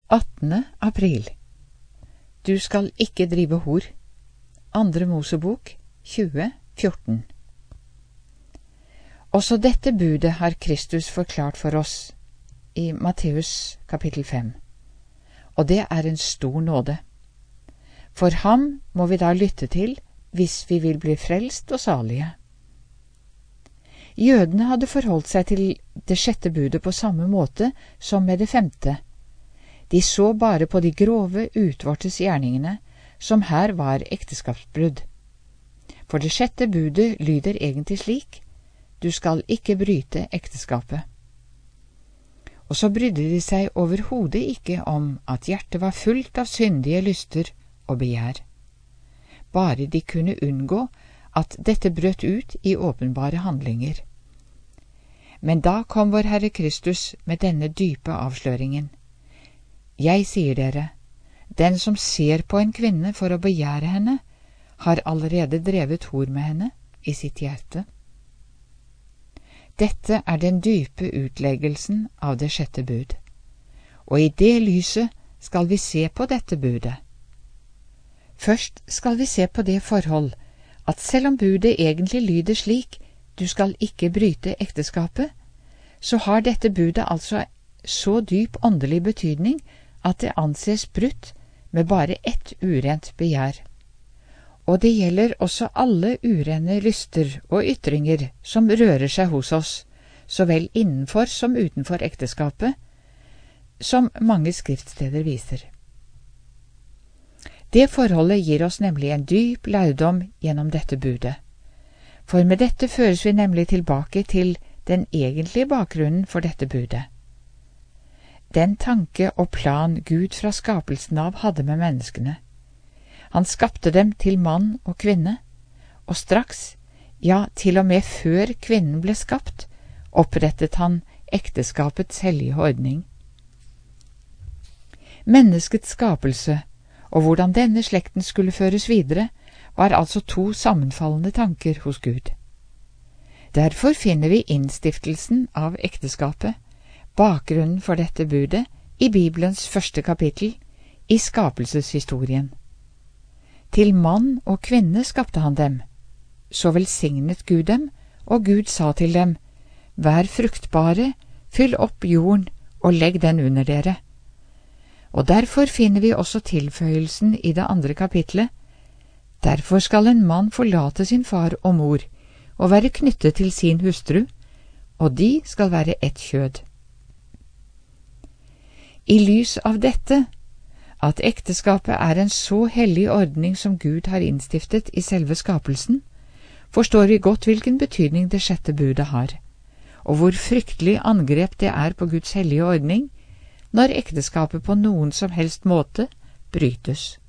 18. april. Du skal ikke drive hor. 2. Mosebok 20:14. Også dette budet har Kristus forklart for oss i Matteus kapittel 5, og det er en stor nåde. For ham må vi da lytte til hvis vi vil bli frelst og salige. Jødene hadde forholdt seg til det 6. budet på samme måte som med det 5. De så bare på de grove, utvortes gjerningene, som her var ekteskapsbrudd. For det 6. budet lyder egentlig slik: du skal ikke bryte ekteskapet. Og så brydde de seg overhodet ikke om at hjertet var fullt av syndige lyster og begjær. Bare de kunne unngå at dette brøt ut i åpenbare handlinger. Men da kom vår Herre Kristus med denne dype avsløringen. Jeg sier dere, den som ser på en kvinne for å begjære henne, har allerede drevet hor med henne i sitt hjerte. Dette er den dype utleggelsen av det 6. bud, og i det lyset skal vi se på dette budet. Først skal vi se på det forhold at selv om budet egentlig lyder slik, du skal ikke bryte ekteskapet, så har dette budet altså så dyp åndelig betydning at det anses brutt med bare ett urent begjær. Og det gjelder også alle urene lyster og ytringer som rører seg hos oss, så vel innenfor som utenfor ekteskapet, som mange skriftsteder viser. Det forholdet gir oss nemlig en dyp lærdom gjennom dette budet. For med dette føres vi nemlig tilbake til den egentlige bakgrunnen for dette budet. Den tanke og plan Gud fra skapelsen av hadde med menneskene. Han skapte dem til mann og kvinne, og straks, ja, til og med før kvinnen ble skapt, opprettet han ekteskapets hellige ordning. Menneskets skapelse og hvordan denne slekten skulle føres videre, var altså to sammenfallende tanker hos Gud. Derfor finner vi innstiftelsen av ekteskapet, bakgrunnen for dette budet, i Bibelens 1. kapittel, i skapelseshistorien. Til mann og kvinne skapte han dem. Så velsignet Gud dem, og Gud sa til dem, vær fruktbare, fyll opp jorden og legg den under dere. Og derfor finner vi også tilføyelsen i det 2. kapitlet. Derfor skal en mann forlate sin far og mor, og være knyttet til sin hustru, og de skal være ett kjød. I lys av dette, at ekteskapet er en så hellig ordning som Gud har innstiftet i selve skapelsen, forstår vi godt hvilken betydning det 6. budet har, og hvor fryktelig angrep det er på Guds hellige ordning når ekteskapet på noen som helst måte brytes.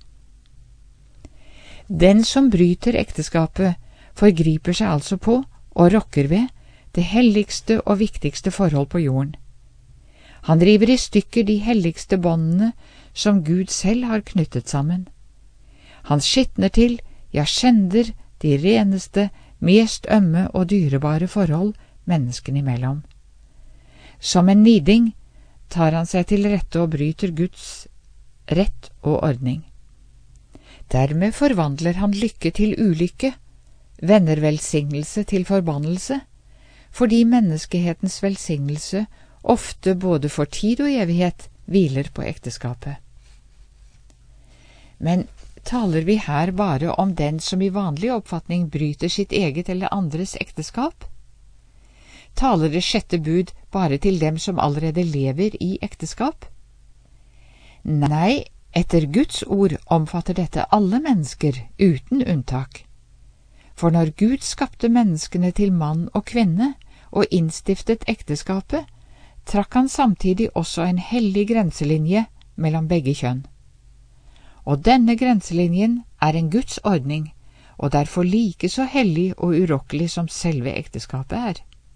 Den som bryter ekteskapet, forgriper seg altså på og rokker ved det helligste og viktigste forhold på jorden. Han river i stykker de helligste båndene som Gud selv har knyttet sammen. Han skitner til, ja skjender, de reneste, mest ømme og dyrebare forhold menneskene imellom. Som en niding tar han seg til rette og bryter Guds rett og ordning. Dermed forvandler han lykke til ulykke, vender velsignelse til forbannelse, fordi menneskehetens velsignelse ofte både for tid og evighet hviler på ekteskapet. Men taler vi her bare om den som i vanlig oppfatning bryter sitt eget eller andres ekteskap? Taler det 6. bud bare til dem som allerede lever i ekteskap? Nei, etter Guds ord omfatter dette alle mennesker uten unntak. For når Gud skapte menneskene til mann og kvinne og innstiftet ekteskapet, trakk han samtidig også en hellig grenselinje mellom begge kjønn. Og denne grenselinjen er en Guds ordning, og derfor like så hellig og urokkelig som selve ekteskapet er.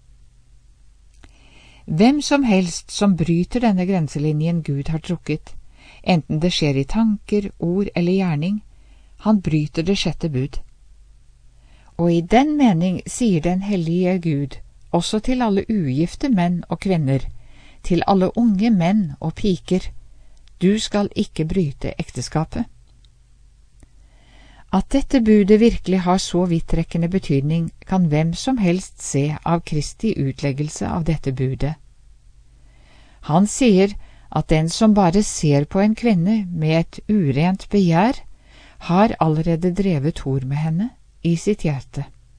Hvem som helst som bryter denne grenselinjen Gud har trukket, enten det skjer i tanker, ord eller gjerning, han bryter det 6. bud. Og i den mening sier den hellige Gud også til alle ugifte menn og kvinner, til alle unge menn og piker, Du skal ikke bryte ekteskapet. At dette budet virkelig har så vidtrekkende betydning, kan hvem som helst se av Kristi utleggelse av dette budet. Han sier at den som bare ser på en kvinne med et urent begjær, har allerede drevet hor med henne i sitt hjerte.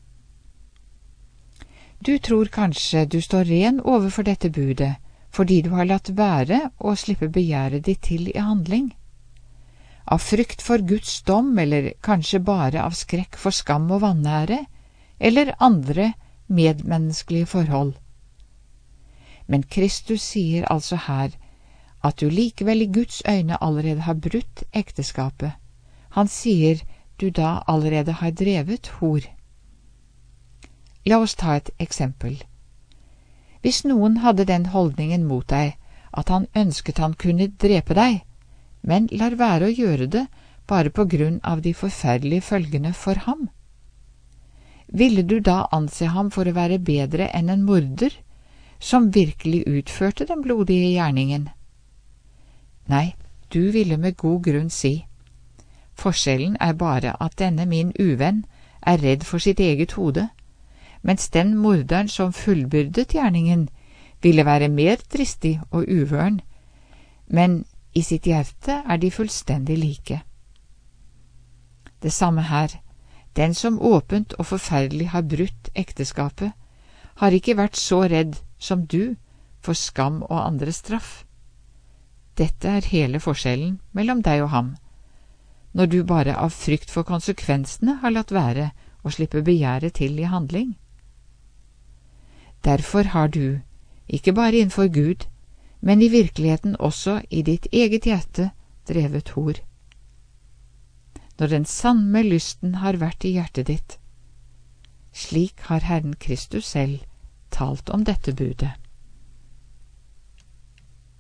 Du tror kanskje du står ren overfor dette budet, fordi du har latt være å slippe begjæret ditt til i handling. Av frykt for Guds dom, eller kanskje bare av skrekk for skam og vanære, eller andre medmenneskelige forhold. Men Kristus sier altså her at du likevel i Guds øyne allerede har brutt ekteskapet. Han sier du da allerede har drevet hor. La oss ta et eksempel. Hvis noen hadde den holdningen mot deg at han ønsket han kunne drepe deg, men lar være å gjøre det bare på grunn av de forferdelige følgene for ham, ville du da anse ham for å være bedre enn en morder, som virkelig utførte den blodige gjerningen? Nei, du ville med god grunn si, forskjellen er bare at denne min uvenn er redd for sitt eget hode, mens den morderen som fullbyrdet gjerningen ville være mer dristig og uvøren, men i sitt hjerte er de fullstendig like. Det samme her, den som åpent og forferdelig har brutt ekteskapet, har ikke vært så redd som du for skam og andres straff. Dette er hele forskjellen mellom deg og ham, når du bare av frykt for konsekvensene har latt være å slippe begjæret til i handling. Derfor har du, ikke bare innenfor Gud, men i virkeligheten også i ditt eget hjerte, drevet hor. Når den samme lysten har vært i hjertet ditt, slik har Herren Kristus selv talt om dette budet.